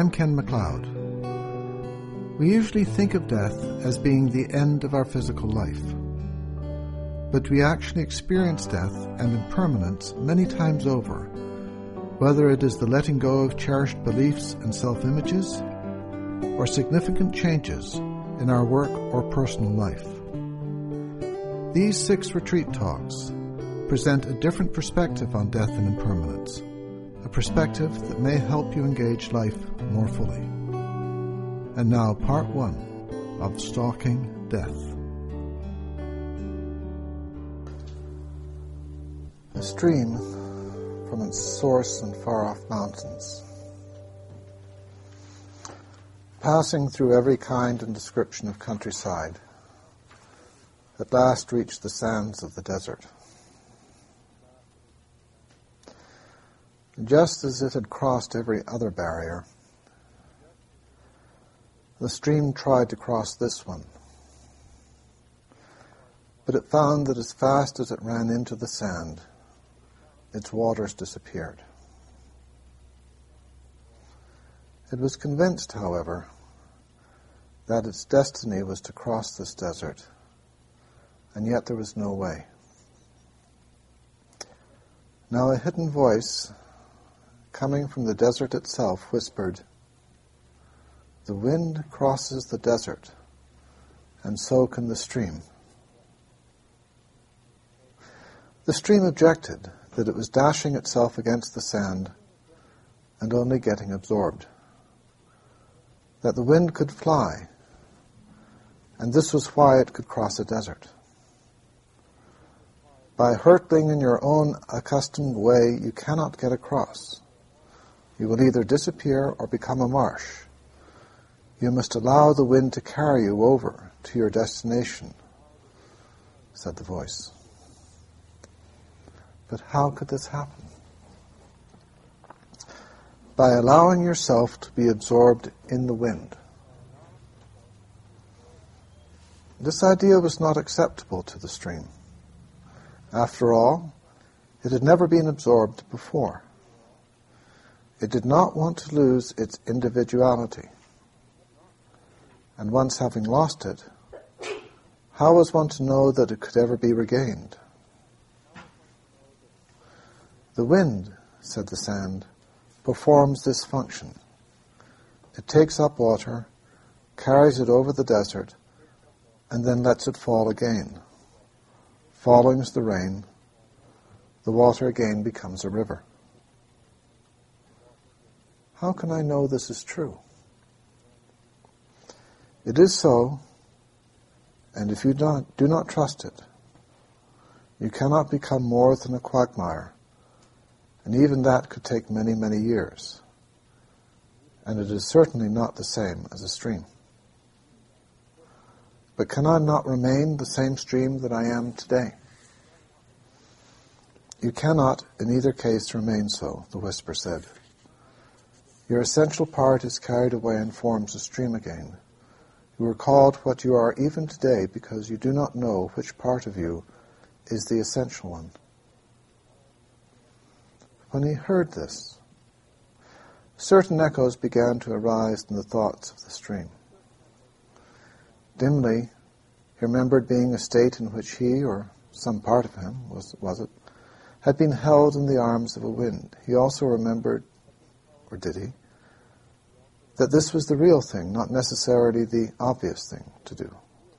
I'm Ken MacLeod. We usually think of death as being the end of our physical life. But we actually experience death and impermanence many times over, whether it is the letting go of cherished beliefs and self-images, or significant changes in our work or personal life. These 6 retreat talks present a different perspective on death and impermanence, a perspective that may help you engage life more fully. And now part 1 of Stalking Death. A stream from its source in far-off mountains, passing through every kind and description of countryside, at last reached the sands of the desert. Just as it had crossed every other barrier, the stream tried to cross this one, but it found that as fast as it ran into the sand, its waters disappeared. It was convinced, however, that its destiny was to cross this desert, and yet there was no way. Now a hidden voice, coming from the desert itself, whispered, "The wind crosses the desert, and so can the stream." The stream objected that it was dashing itself against the sand and only getting absorbed, that the wind could fly, and this was why it could cross a desert. By hurtling in your own accustomed way, you cannot get across. You will either disappear or become a marsh. You must allow the wind to carry you over to your destination, said the voice. But how could this happen? By allowing yourself to be absorbed in the wind. This idea was not acceptable to the stream. After all, it had never been absorbed before. It did not want to lose its individuality. And once having lost it, how was one to know that it could ever be regained? The wind, said the sand, performs this function. It takes up water, carries it over the desert, and then lets it fall again. Falling as the rain, the water again becomes a river. How can I know this is true? It is so, and if you do not trust it, you cannot become more than a quagmire, and even that could take many, many years. And it is certainly not the same as a stream. But can I not remain the same stream that I am today? You cannot, in either case, remain so, the whisper said. Your essential part is carried away and forms a stream again. You are called what you are even today because you do not know which part of you is the essential one. When he heard this, certain echoes began to arise in the thoughts of the stream. Dimly, he remembered being a state in which he, or some part of him, was it, had been held in the arms of a wind. He also remembered, or did he, that this was the real thing, not necessarily the obvious thing to do.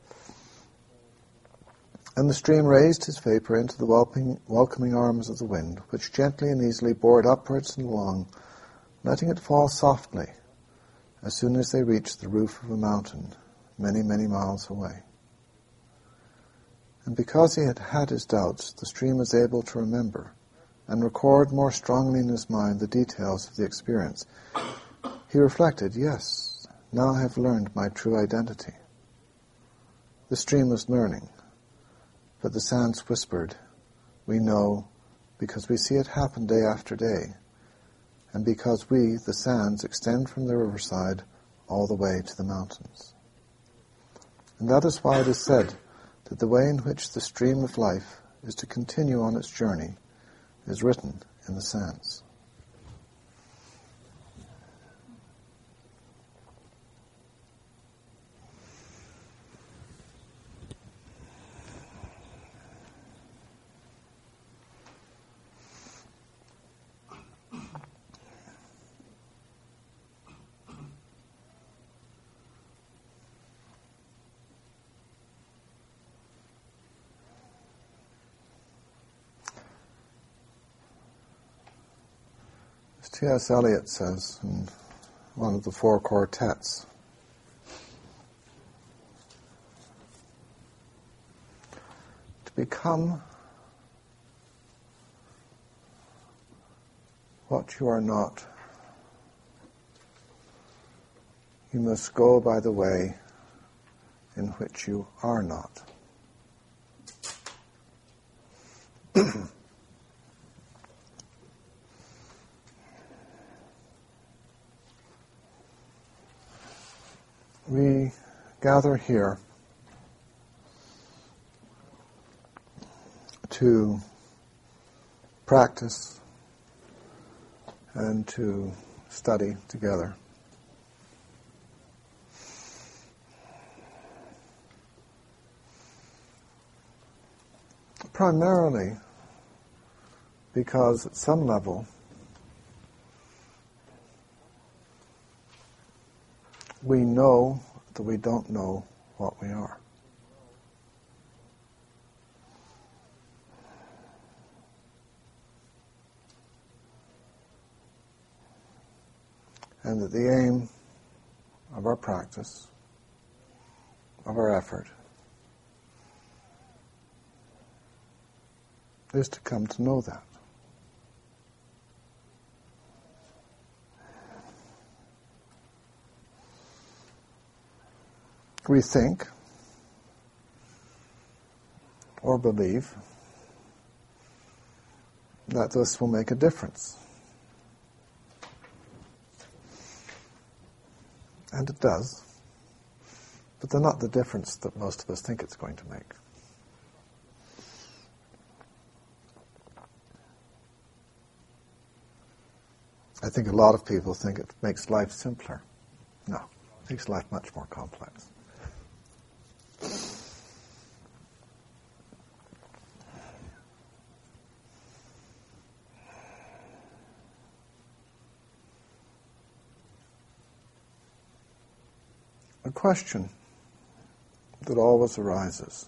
And the stream raised his vapor into the welcoming arms of the wind, which gently and easily bore it upwards and along, letting it fall softly as soon as they reached the roof of a mountain, many, many miles away. And because he had had his doubts, the stream was able to remember and record more strongly in his mind the details of the experience. He reflected, yes, now I have learned my true identity. The stream was learning, but the sands whispered, we know because we see it happen day after day, and because we, the sands, extend from the riverside all the way to the mountains. And that is why it is said that the way in which the stream of life is to continue on its journey is written in the sands. As T.S. Eliot says in one of the four quartets, to become what you are not, you must go by the way in which you are not. We gather here to practice and to study together. Primarily because at some level we know that we don't know what we are. And that the aim of our practice, of our effort, is to come to know that. We think or believe that this will make a difference. And it does, but they're not the difference that most of us think it's going to make. I think a lot of people think it makes life simpler. No, it makes life much more complex. A question that always arises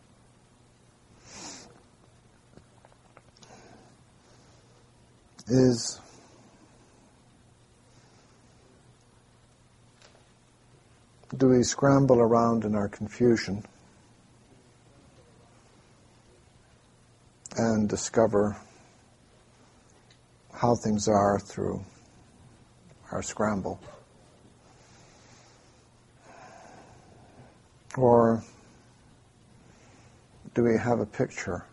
is, do we scramble around in our confusion and discover how things are through our scramble? Or do we have a picture,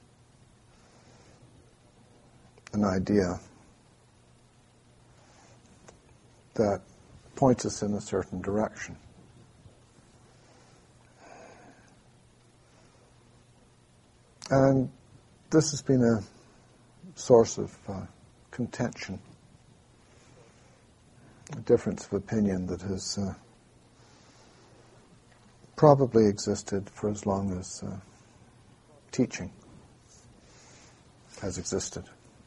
an idea that points us in a certain direction? And this has been a source of contention, a difference of opinion that has probably existed for as long as teaching has existed.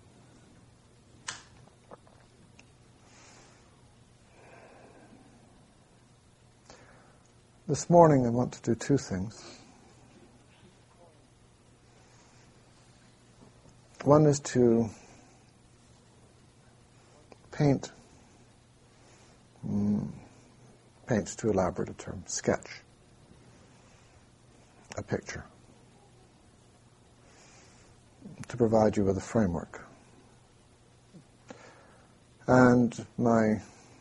This morning I want to do two things. One is to paint's too elaborate a term, sketch a picture, to provide you with a framework. And my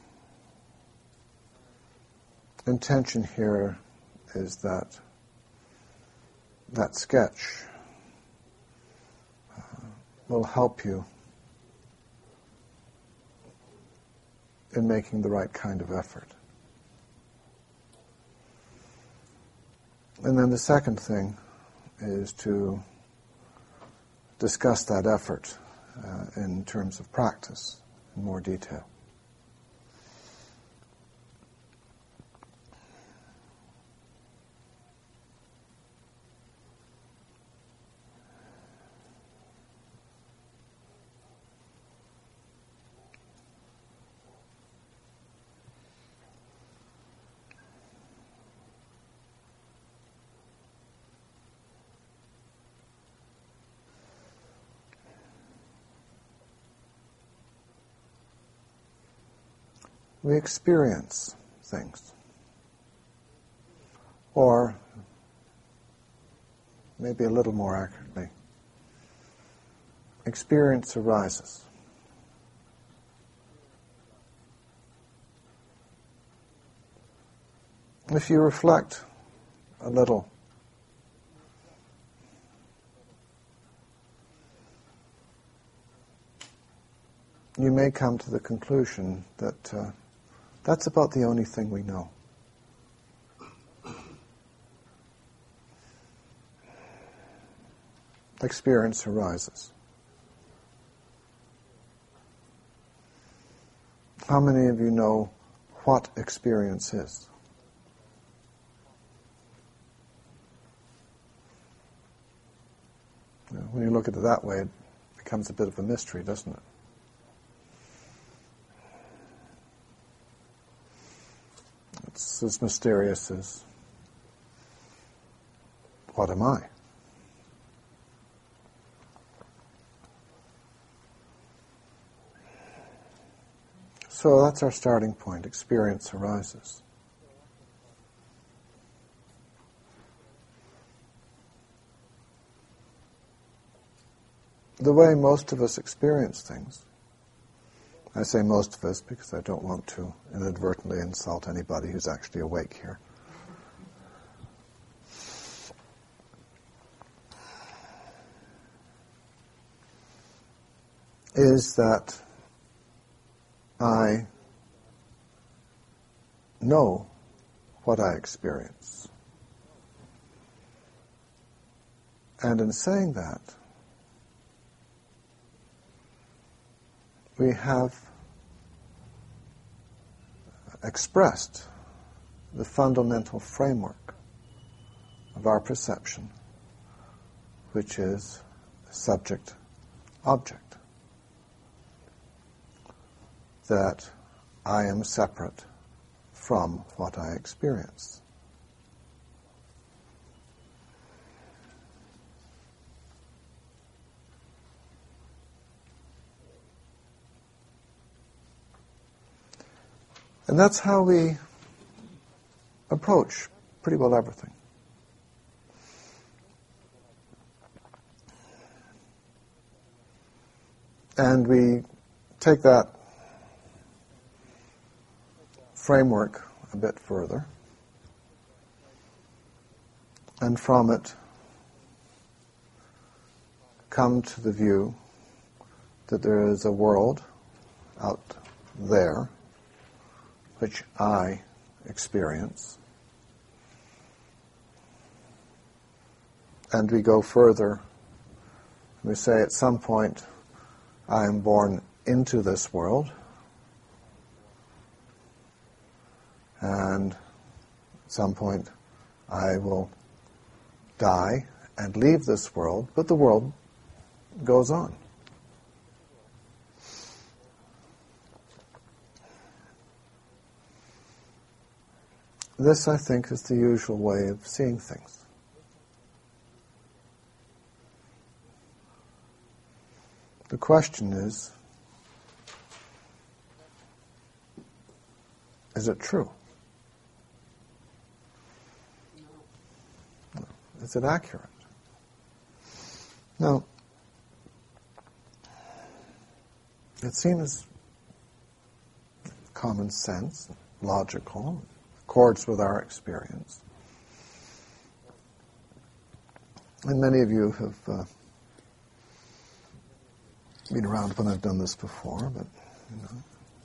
intention here is that that sketch will help you in making the right kind of effort. And then the second thing is to discuss that effort in terms of practice in more detail. we experience things. Or, maybe a little more accurately, experience arises. If you reflect a little, you may come to the conclusion that that's about the only thing we know. Experience arises. How many of you know what experience is? When you look at it that way, it becomes a bit of a mystery, doesn't it? It's as mysterious as, what am I? So that's our starting point. Experience arises. The way most of us experience things, I say most of us because I don't want to inadvertently insult anybody who's actually awake here. Is that I know what I experience. And in saying that, we have expressed the fundamental framework of our perception, which is subject-object. That I am separate from what I experience. And that's how we approach pretty well everything. And we take that framework a bit further, and from it come to the view that there is a world out there which I experience. And we go further. We say at some point I am born into this world, and at some point I will die and leave this world, but the world goes on. This, I think, is the usual way of seeing things. The question is it true? No. Is it accurate? No. It seems common sense, logical, accords with our experience. And many of you have been around when I've done this before, but you know.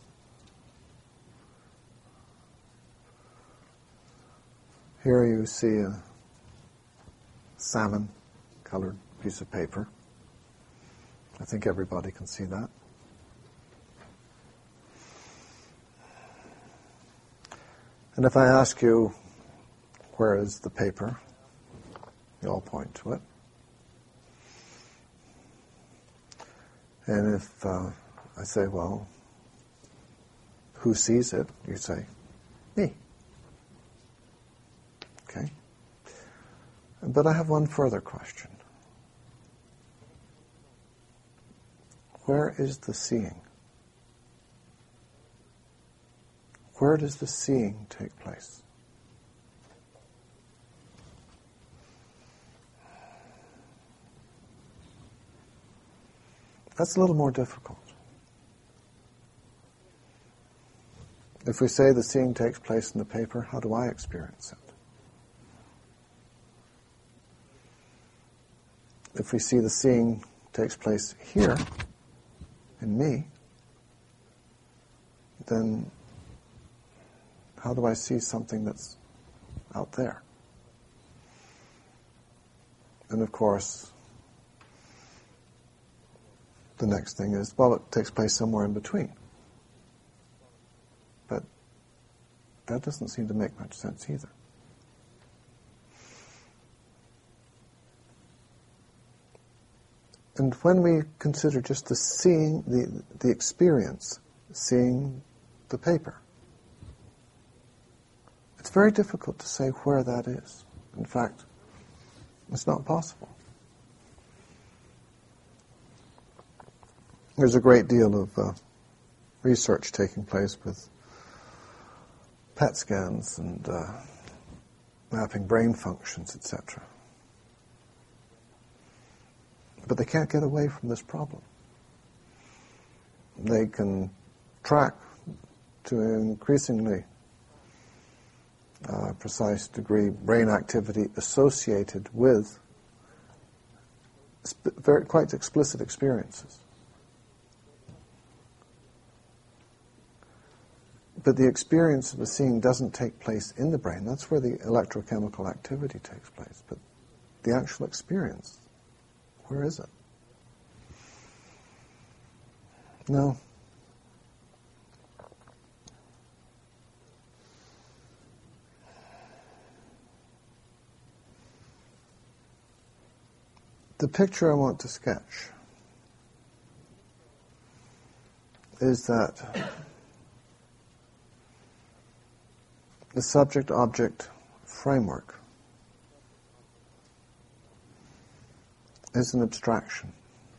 Here you see a salmon-colored piece of paper. I think everybody can see that. And if I ask you, where is the paper? You all point to it. And if I say, well, who sees it? You say, me. Okay? But I have one further question. Where is the seeing? where does the seeing take place? That's a little more difficult. If we say the seeing takes place in the paper, how do I experience it? If we see the seeing takes place here, in me, then how do I see something that's out there? And of course, the next thing is, well, it takes place somewhere in between. But that doesn't seem to make much sense either. And when we consider just the seeing, the experience, seeing the paper, it's very difficult to say where that is. In fact, it's not possible. There's a great deal of research taking place with PET scans and mapping brain functions, etc. But they can't get away from this problem. They can track to an increasingly precise degree brain activity associated with quite explicit experiences. But the experience of the seeing doesn't take place in the brain. That's where the electrochemical activity takes place. But the actual experience, where is it? No. The picture I want to sketch is that the subject-object framework is an abstraction.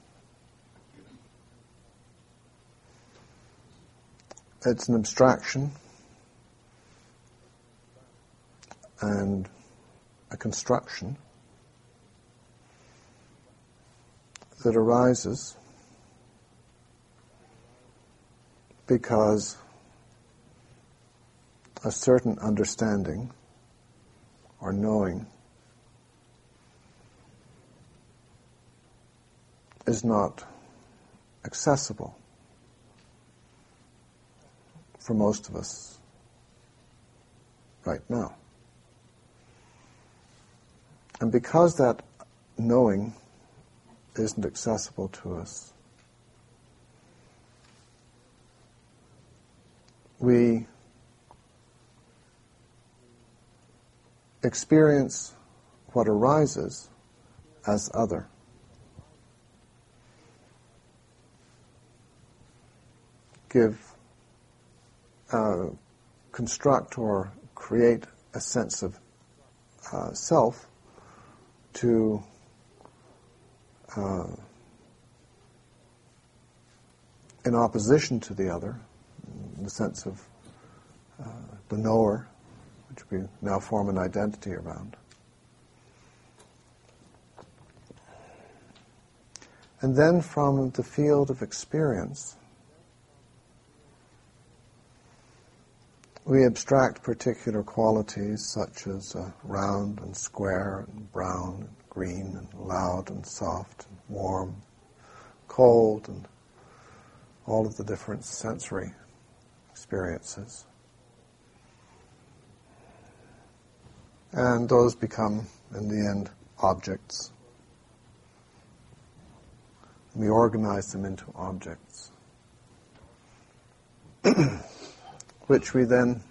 It's an abstraction and a construction that arises because a certain understanding or knowing is not accessible for most of us right now. And because that knowing isn't accessible to us, we experience what arises as other. Construct or create a sense of self to in opposition to the other, in the sense of the knower, which we now form an identity around. And then from the field of experience, we abstract particular qualities such as round and square and brown and green and loud and soft and warm, cold, and all of the different sensory experiences. And those become, in the end, objects. We organize them into objects, which we then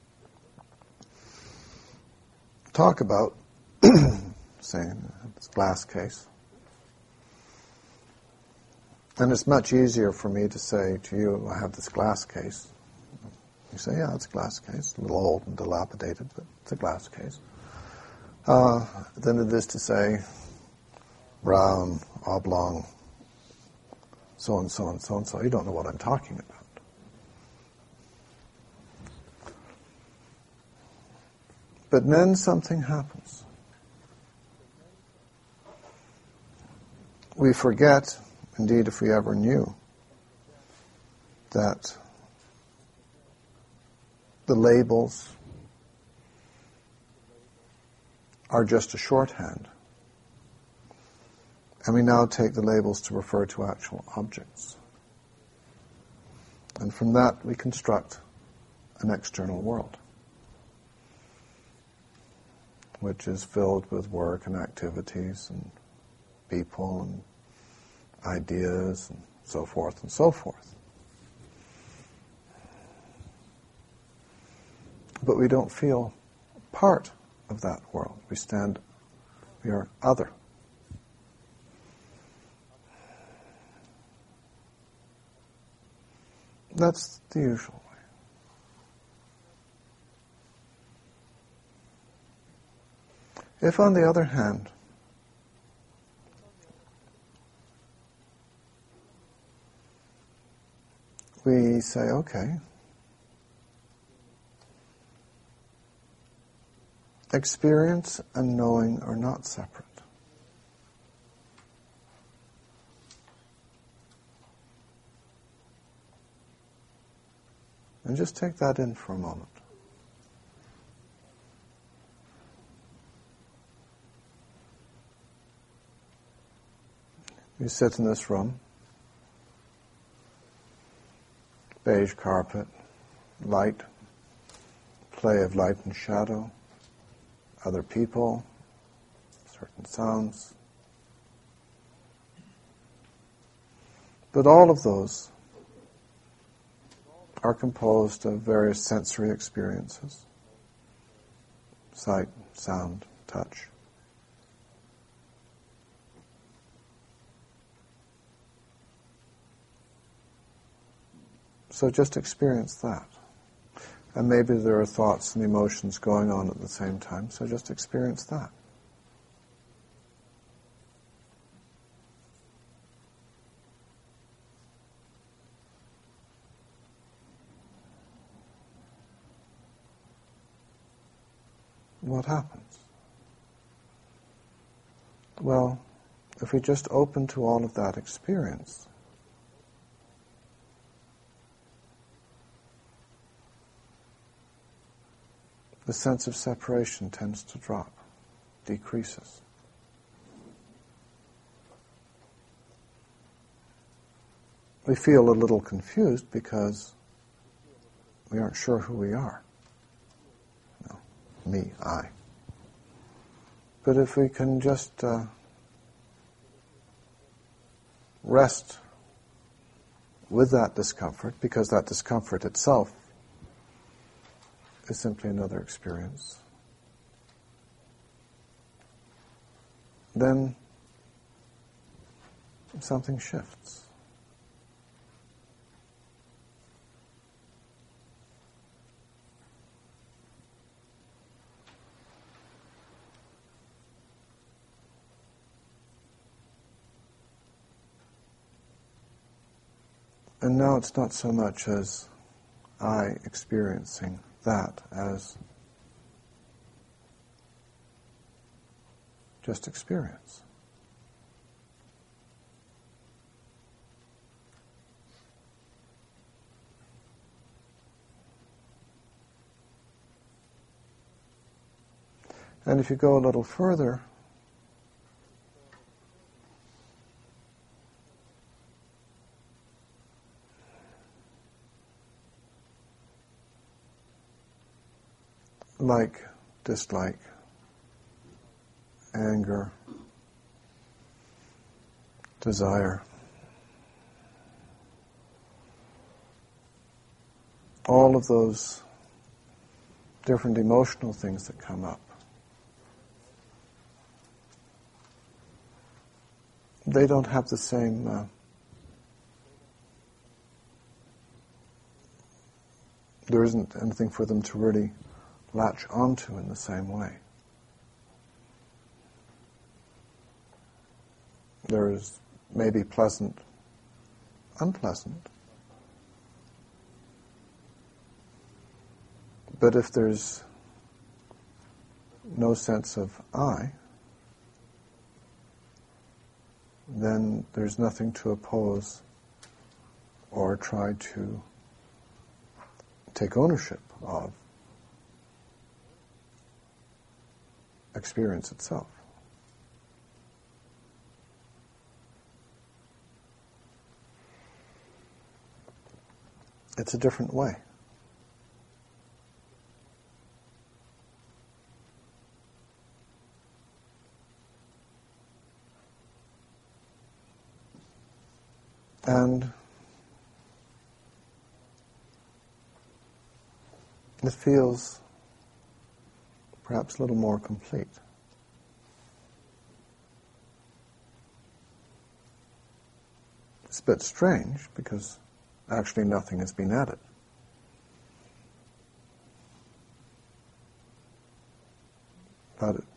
talk about, say, in this glass case. And it's much easier for me to say to you, I have this glass case. You say, yeah, it's a glass case, a little old and dilapidated, but it's a glass case. Than it is to say, brown, oblong, so and so and so and so. You don't know what I'm talking about. But then something happens. We forget, indeed if we ever knew, that the labels are just a shorthand. And we now take the labels to refer to actual objects. And from that we construct an external world, which is filled with work and activities and people and ideas and so forth and so forth. But we don't feel part of that world. We are other. That's the usual way. If, on the other hand, we say, okay, experience and knowing are not separate. And just take that in for a moment. You sit in this room, beige carpet, light, play of light and shadow, other people, certain sounds. But all of those are composed of various sensory experiences: sight, sound, touch. So just experience that. And maybe there are thoughts and emotions going on at the same time, so just experience that. What happens? Well, if we just open to all of that experience, the sense of separation tends to drop, decreases. We feel a little confused because we aren't sure who we are. No, me, I. But if we can just rest with that discomfort, because that discomfort itself is simply another experience, then something shifts. And now it's not so much as I experiencing that as just experience. And if you go a little further, like, dislike, anger, desire, all of those different emotional things that come up, they don't have the same there isn't anything for them to really latch onto in the same way. There is maybe pleasant, unpleasant. But if there's no sense of I, then there's nothing to oppose or try to take ownership of experience itself. It's a different way. And it feels perhaps a little more complete. It's a bit strange because actually nothing has been added. But it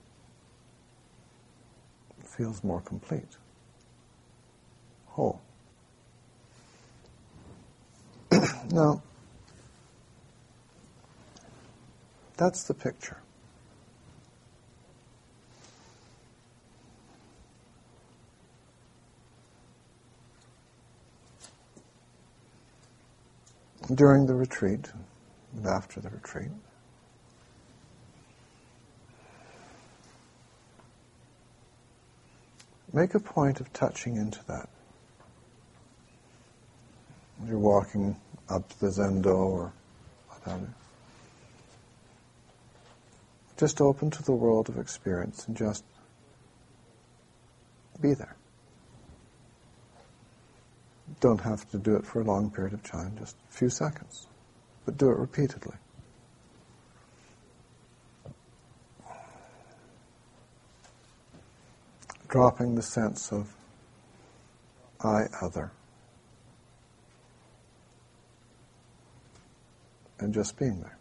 feels more complete, whole. Now, that's the picture. During the retreat and after the retreat, make a point of touching into that. As you're walking up the Zendo or whatever, just open to the world of experience and just be there. Don't have to do it for a long period of time, just a few seconds, but do it repeatedly. Dropping the sense of I, other, and just being there.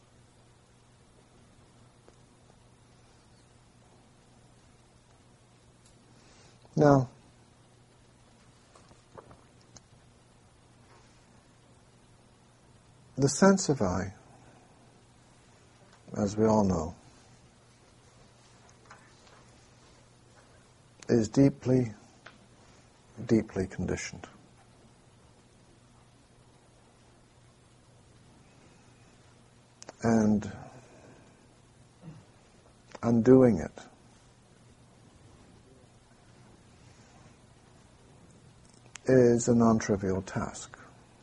Now, the sense of I, as we all know, is deeply, deeply conditioned. And undoing it is a non-trivial task.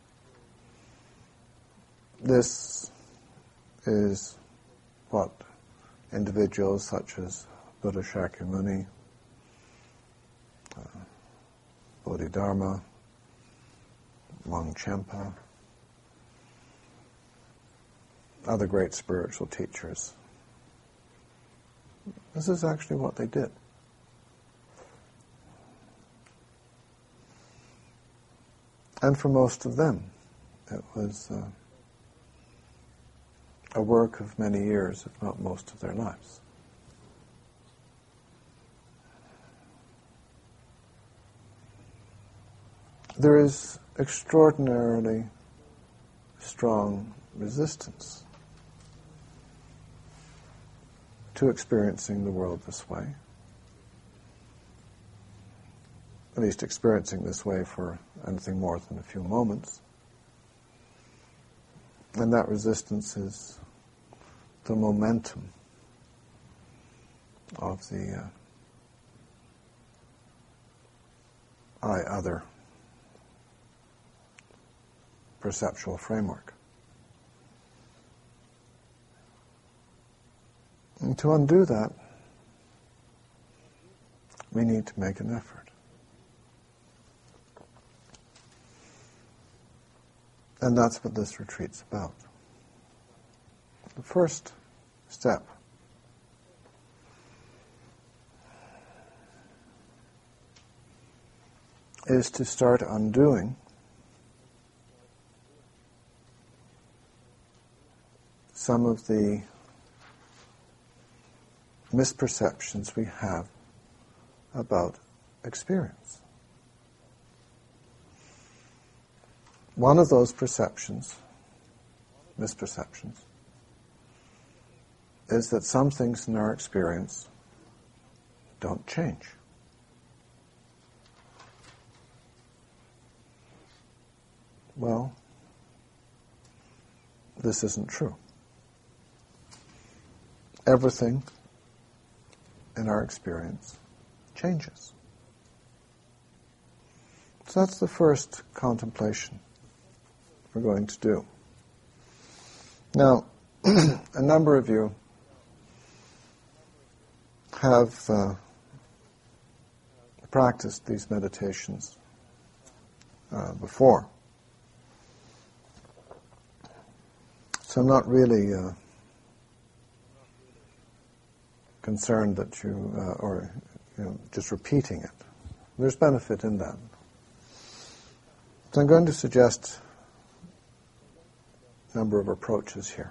This is what individuals such as Buddha Shakyamuni, Bodhidharma, Longchenpa, other great spiritual teachers, this is actually what they did. And for most of them, it was a work of many years, if not most of their lives. There is extraordinarily strong resistance to experiencing the world this way. At least experiencing this way for anything more than a few moments. And that resistance is the momentum of the I, other perceptual framework. And to undo that, we need to make an effort. And that's what this retreat's about. The first step is to start undoing some of the misperceptions we have about experience. One of those misperceptions, is that some things in our experience don't change. Well, this isn't true. Everything in our experience changes. So that's the first contemplation we're going to do. Now, a number of you have practiced these meditations before. So I'm not really concerned that you, just repeating it. There's benefit in that. So I'm going to suggest a number of approaches here.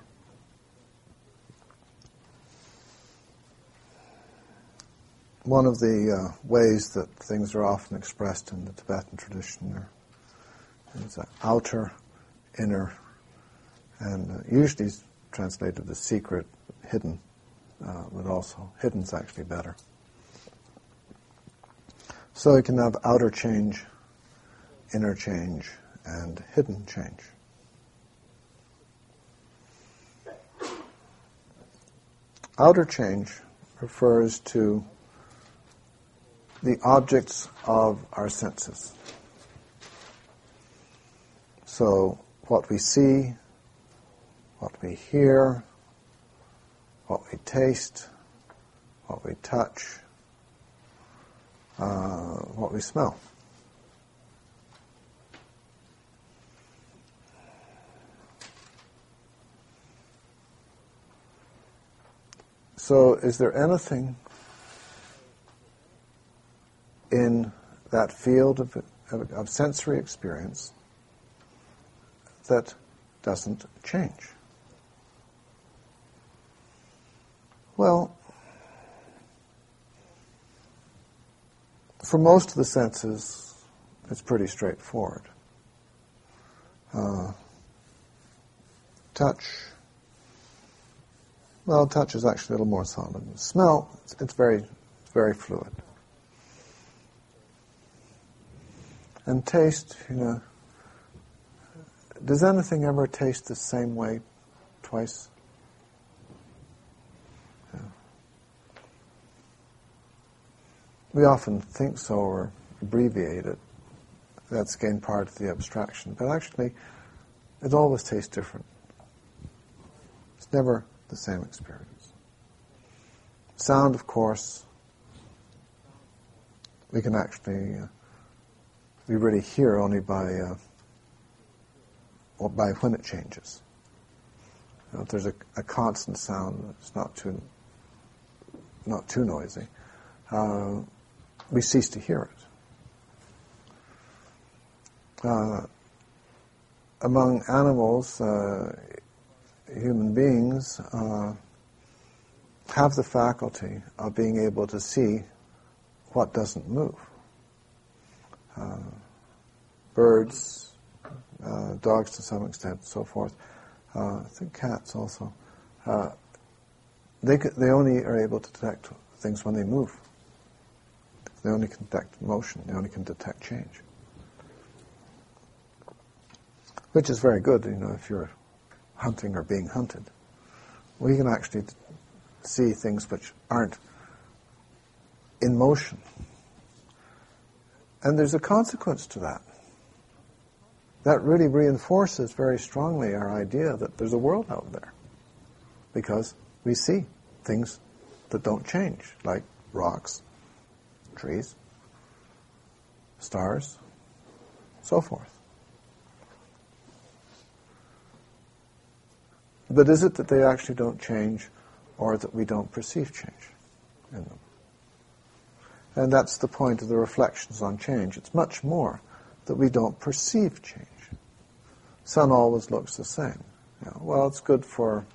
One of the ways that things are often expressed in the Tibetan tradition is outer, inner, and usually is translated as secret, hidden, but also hidden's actually better. So you can have outer change, inner change, and hidden change. Outer change refers to the objects of our senses. So what we see, what we hear, what we taste, what we touch, what we smell. So is there anything in that field of sensory experience that doesn't change? Well, for most of the senses, it's pretty straightforward. Touch. Well, touch is actually a little more solid. Smell, it's very fluid. And taste, does anything ever taste the same way twice? Yeah. We often think so or abbreviate it. That's again part of the abstraction. But actually, it always tastes different. It's never the same experience. Sound, of course, we can actually... we really hear only by when it changes. If there's a constant sound that's not too noisy, we cease to hear it. Among animals, human beings have the faculty of being able to see what doesn't move. Birds, dogs to some extent, and so forth. I think cats also. They only are able to detect things when they move. They only can detect motion. They only can detect change. Which is very good, if you're hunting or being hunted. We can actually see things which aren't in motion. And there's a consequence to that. That really reinforces very strongly our idea that there's a world out there. Because we see things that don't change, like rocks, trees, stars, so forth. But is it that they actually don't change, or that we don't perceive change in them? And that's the point of the reflections on change. It's much more that we don't perceive change. Sun always looks the same. Well, it's good for,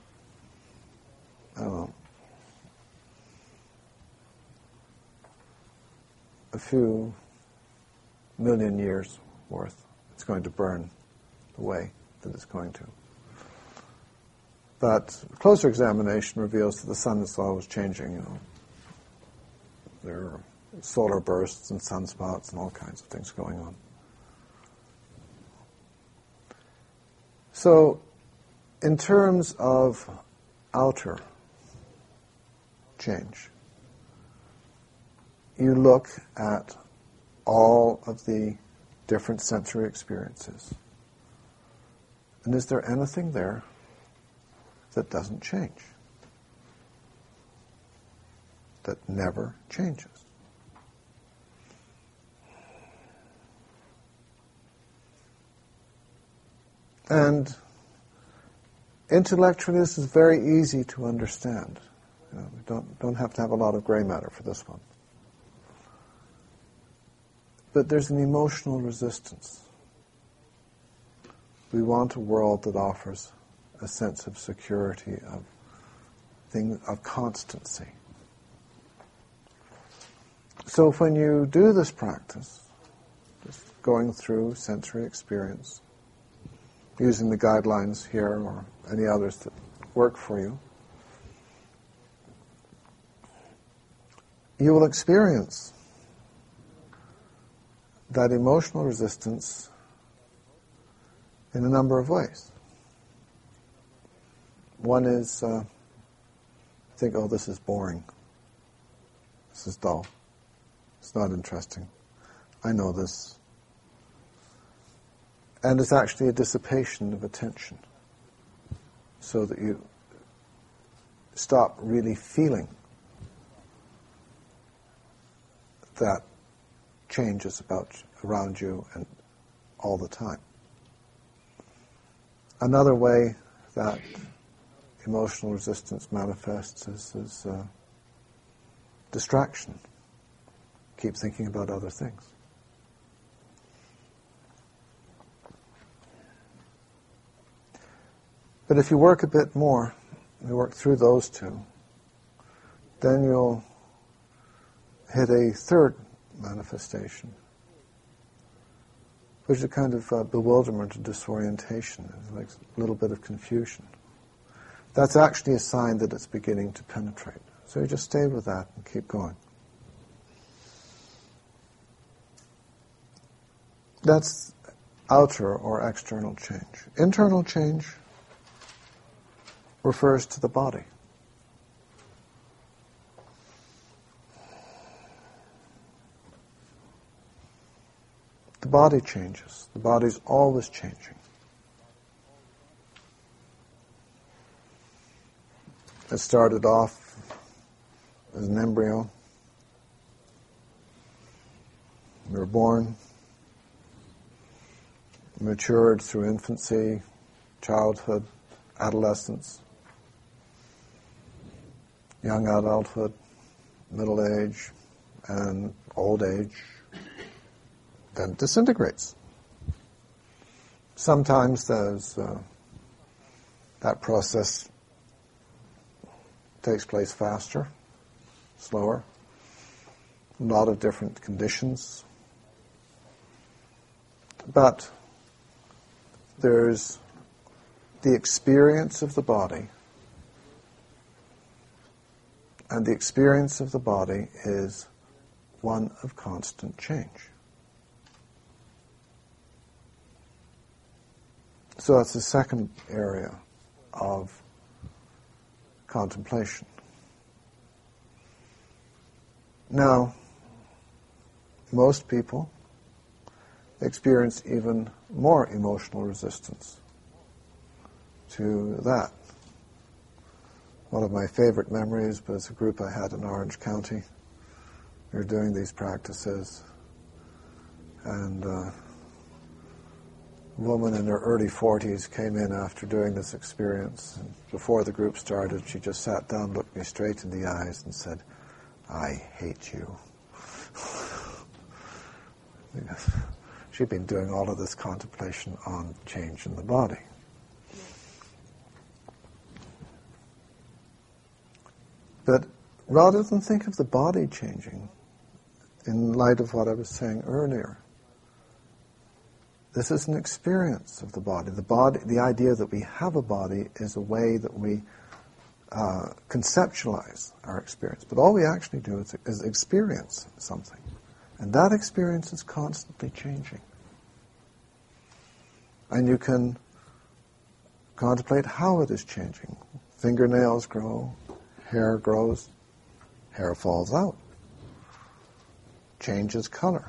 a few million years worth. It's going to burn the way that it's going to. But closer examination reveals that the sun is always changing. There are solar bursts and sunspots and all kinds of things going on. So, in terms of outer change, you look at all of the different sensory experiences. And is there anything there that doesn't change? That never changes? And intellectually, this is very easy to understand. We don't have to have a lot of gray matter for this one. But there's an emotional resistance. We want a world that offers a sense of security, of constancy. So when you do this practice, just going through sensory experience, using the guidelines here or any others that work for you, you will experience that emotional resistance in a number of ways. One is, think, oh, this is boring. This is dull. It's not interesting. I know this. And it's actually a dissipation of attention, so that you stop really feeling that change is around you and all the time. Another way that emotional resistance manifests is distraction. Keep thinking about other things. But if you work a bit more, you work through those two, then you'll hit a third manifestation, which is a kind of bewilderment or disorientation, like a little bit of confusion. That's actually a sign that it's beginning to penetrate. So you just stay with that and keep going. That's outer or external change. Internal change refers to the body. The body changes. The body's always changing. It started off as an embryo. We were born, matured through infancy, childhood, adolescence, young adulthood, middle age, and old age, then disintegrates. Sometimes there's that process takes place faster, slower, a lot of different conditions. But there's the experience of the body, and the experience of the body is one of constant change. So that's the second area of contemplation. Now, most people experience even more emotional resistance to that. One of my favorite memories was a group I had in Orange County. We were doing these practices, and a woman in her early 40s came in after doing this experience. And before the group started, she just sat down, looked me straight in the eyes, and said, "I hate you." She'd been doing all of this contemplation on change in the body. But rather than think of the body changing, in light of what I was saying earlier, This is an experience of the body. The idea that we have a body is a way that we conceptualize our experience. But all we actually do is experience something. And that experience is constantly changing. And you can contemplate how it is changing. Fingernails grow, hair grows, hair falls out, changes color.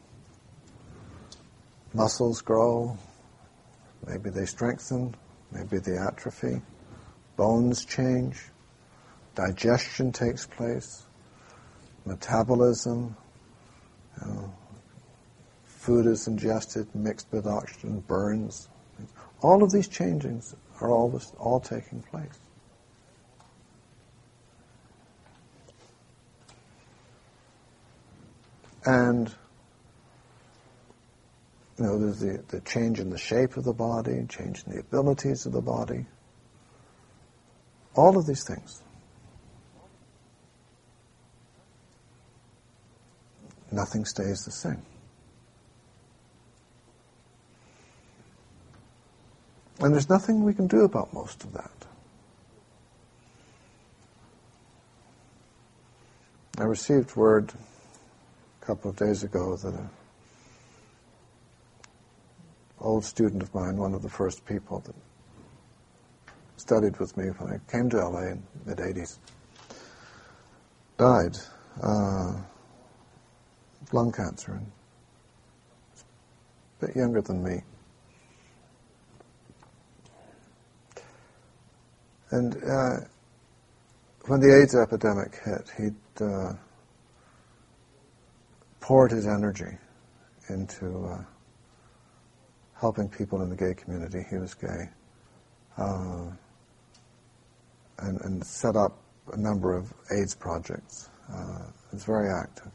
Muscles grow, maybe they strengthen, maybe they atrophy. Bones change, digestion takes place, metabolism, food is ingested, mixed with oxygen, burns. All of these changings are all taking place. And there's the change in the shape of the body, change in the abilities of the body. All of these things. Nothing stays the same. And there's nothing we can do about most of that. I received word a couple of days ago that an old student of mine, one of the first people that studied with me when I came to LA in the mid-'80s, died of lung cancer, and a bit younger than me. And when the AIDS epidemic hit, he'd poured his energy into helping people in the gay community. He was gay. And set up a number of AIDS projects. He was very active.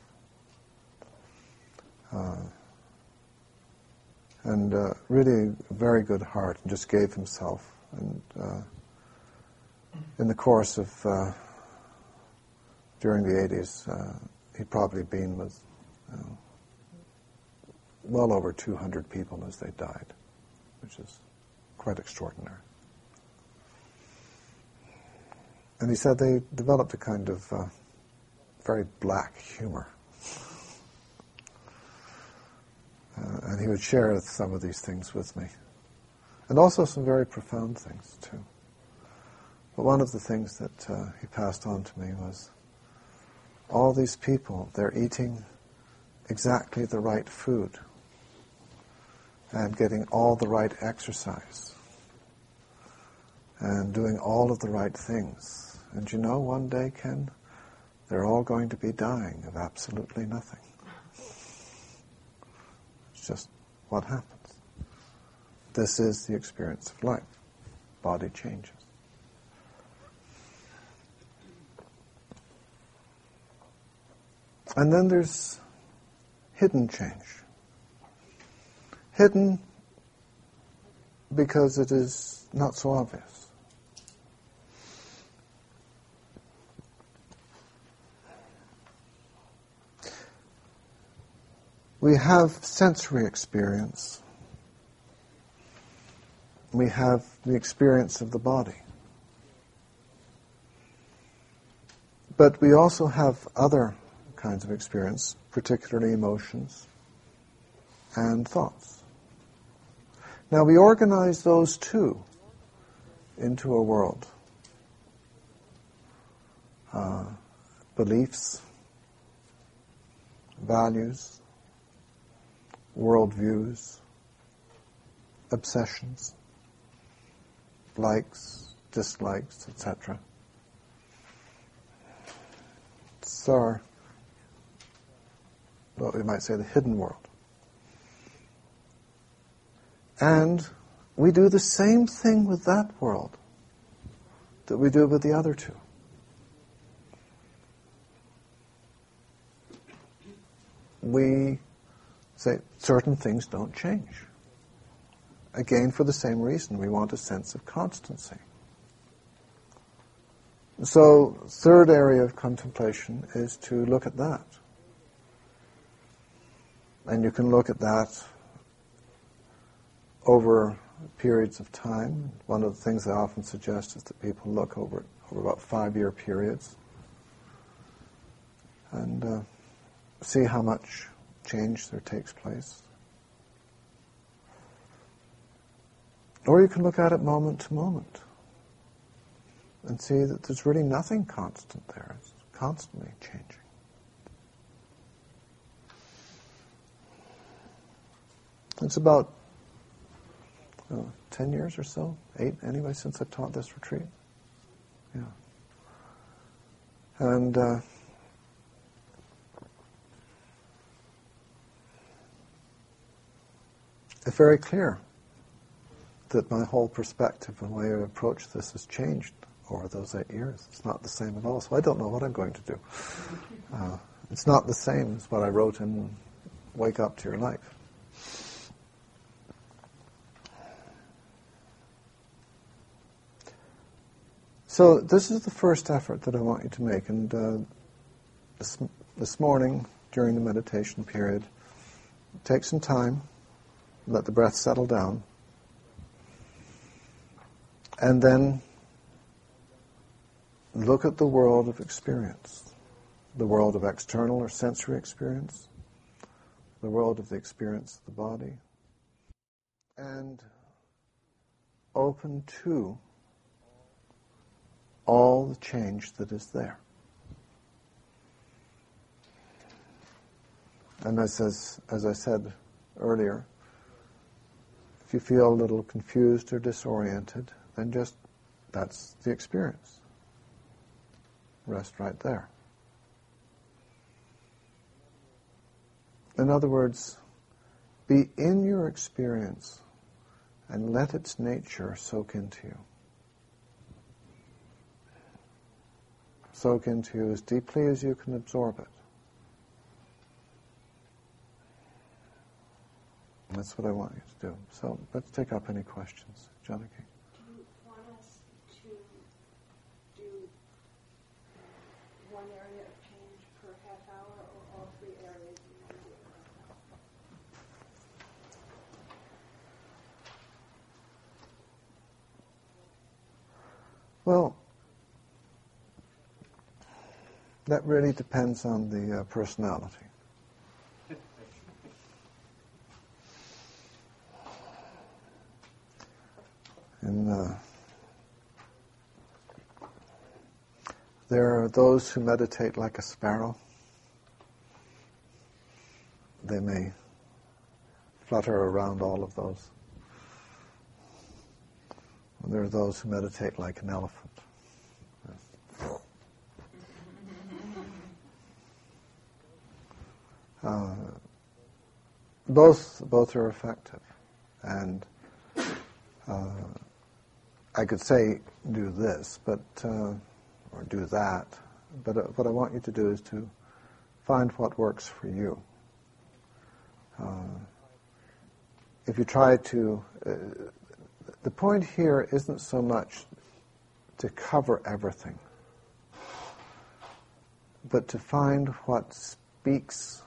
And really a very good heart, and just gave himself. And in the course of, during the 80s, he'd probably been with well over 200 people as they died, which is quite extraordinary. And he said they developed a kind of very black humor. And he would share some of these things with me. And also some very profound things, too. But one of the things that he passed on to me was, all these people, they're eating exactly the right food and getting all the right exercise and doing all of the right things. And one day, Ken, they're all going to be dying of absolutely nothing. It's just what happens. This is the experience of life. Body changes. And then there's hidden change. Hidden because it is not so obvious. We have sensory experience. We have the experience of the body. But we also have other kinds of experience, particularly emotions and thoughts. Now we organize those two into a world. Beliefs, values, worldviews, obsessions, likes, dislikes, etc. It's our, what we might say, the hidden world. And we do the same thing with that world that we do with the other two. We say certain things don't change. Again, for the same reason, we want a sense of constancy. So, third area of contemplation is to look at that. And you can look at that over periods of time. One of the things I often suggest is that people look over about 5-year periods and see how much change there takes place. Or you can look at it moment to moment and see that there's really nothing constant there. It's constantly changing. It's about 10 years or so, 8 anyway, since I've taught this retreat. Yeah. And it's very clear that my whole perspective and way I approach this has changed over those 8 years. It's not the same at all, so I don't know what I'm going to do. It's not the same as what I wrote in Wake Up to Your Life. So this is the first effort that I want you to make, and this morning, during the meditation period, take some time, let the breath settle down, and then look at the world of experience, the world of external or sensory experience, the world of the experience of the body, and open to all the change that is there. And as I said earlier, if you feel a little confused or disoriented, then just, that's the experience. Rest right there. In other words, be in your experience and let its nature soak into you. Soak into you as deeply as you can absorb it. That's what I want you to do. So let's take up any questions. Janaki. Do you want us to do one area of change per half hour or all 3 areas in one day? Well, that really depends on the personality. And there are those who meditate like a sparrow. They may flutter around all of those. And there are those who meditate like an elephant. Both are effective, and I could say do this, but or do that, but what I want you to do is to find what works for you. If you try to, the point here isn't so much to cover everything, but to find what speaks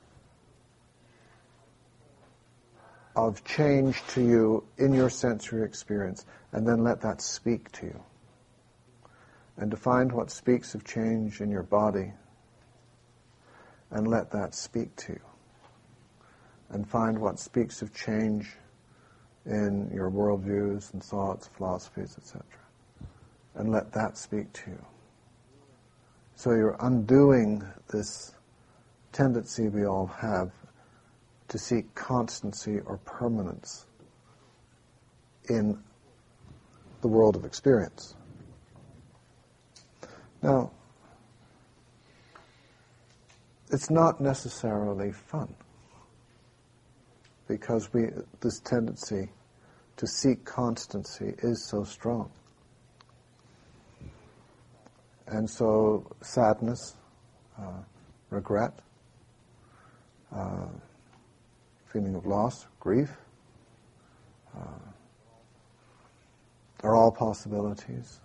of change to you in your sensory experience, and then let that speak to you. And to find what speaks of change in your body, and let that speak to you. And find what speaks of change in your worldviews and thoughts, philosophies, etc. And let that speak to you. So you're undoing this tendency we all have to seek constancy or permanence in the world of experience. Now, it's not necessarily fun, because this tendency to seek constancy is so strong. And so sadness, regret, feeling of loss, grief, are all possibilities.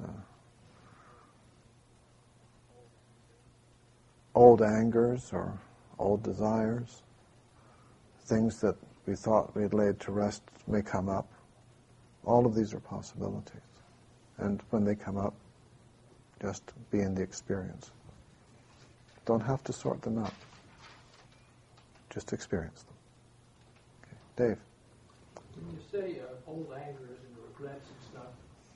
Old angers or old desires, things that we thought we had laid to rest may come up. All of these are possibilities. And when they come up, just be in the experience. Don't have to sort them out. Just experience them. Okay. Dave? When you say old angers and regrets and stuff,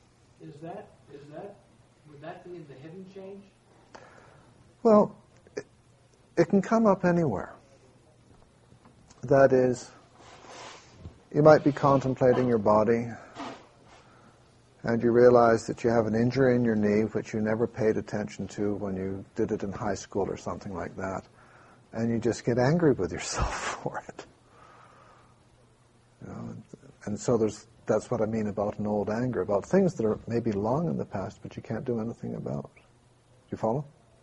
would that be in the hidden change? Well, it can come up anywhere. That is, you might be contemplating your body, and you realize that you have an injury in your knee which you never paid attention to when you did it in high school or something like that, and you just get angry with yourself for it. You know, and so that's what I mean about an old anger, about things that are maybe long in the past but you can't do anything about. Do you follow?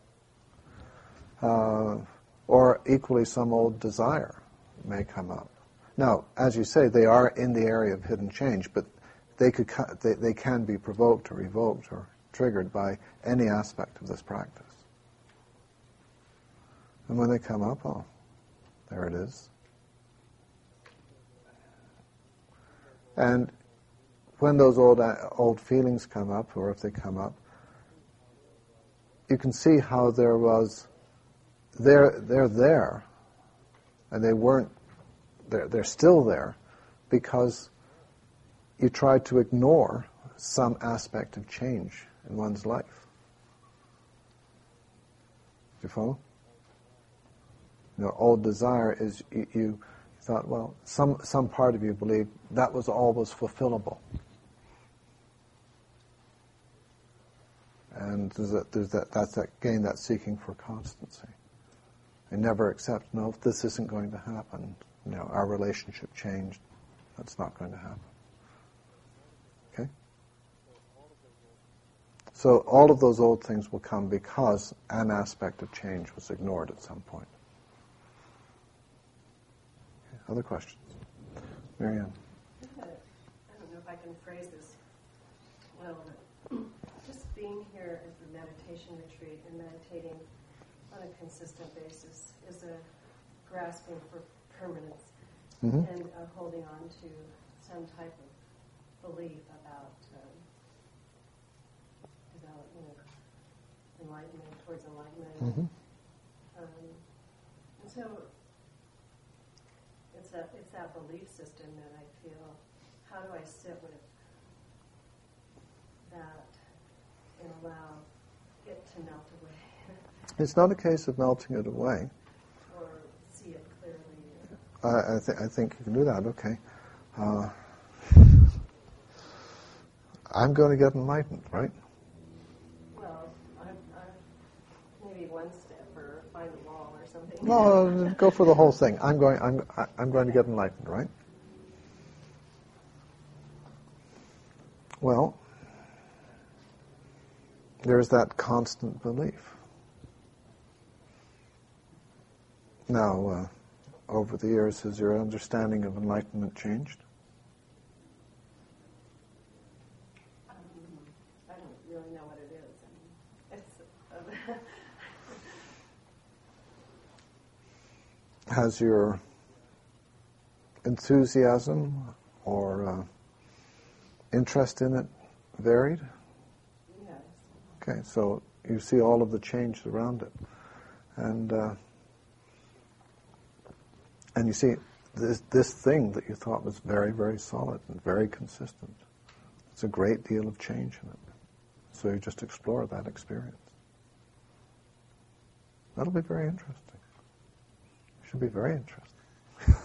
Or equally, some old desire may come up. Now, as you say, they are in the area of hidden change, but they can be provoked or evoked or triggered by any aspect of this practice. And when they come up, oh, there it is. And when those old feelings come up, or if they come up, you can see how they're there, and they weren't. They're still there because you tried to ignore some aspect of change in one's life. Do you follow? You know, old desire is you thought, well, some part of you believed that was always fulfillable. And that's that seeking for constancy. And never accept, no, this isn't going to happen. You know, our relationship changed. That's not going to happen. Okay? So all of those old things will come because an aspect of change was ignored at some point. Okay, other questions? Marianne? I don't know if I can phrase this well, but just being here at the meditation retreat and meditating on a consistent basis is a grasping for permanence and holding on to some type of belief about enlightenment, towards enlightenment. And so it's that belief system that I feel, how do I sit with that and allow it to melt away? It's not a case of melting it away. Or see it clearly. I think you can do that, okay. I'm going to get enlightened, right? Well, maybe one step or find a wall or something. No, go for the whole thing. I'm going to get enlightened, right? Well, there's that constant belief. Now, over the years, has your understanding of enlightenment changed? I don't really know what it is. Has your enthusiasm or interest in it varied? Yes. Okay, so you see all of the change around it. And you see this thing that you thought was very, very solid and very consistent. It's a great deal of change in it. So you just explore that experience. That'll be very interesting. Should be very interesting.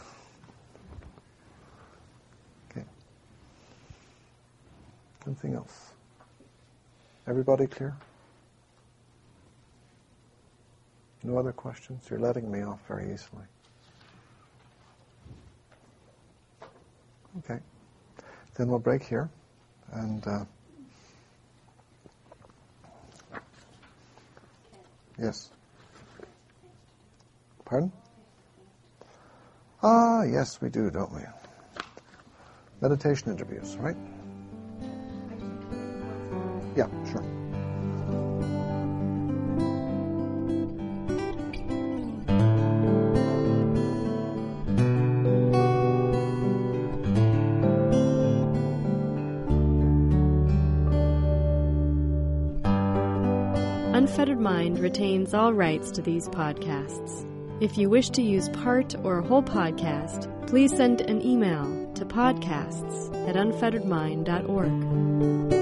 Okay. Anything else? Everybody clear? No other questions? You're letting me off very easily. Okay. Then we'll break here. And yes. Pardon? Yes, we do, don't we? Meditation interviews, right? Yeah, sure. Mind retains all rights to these podcasts. If you wish to use part or a whole podcast, please send an email to podcasts@unfetteredmind.org.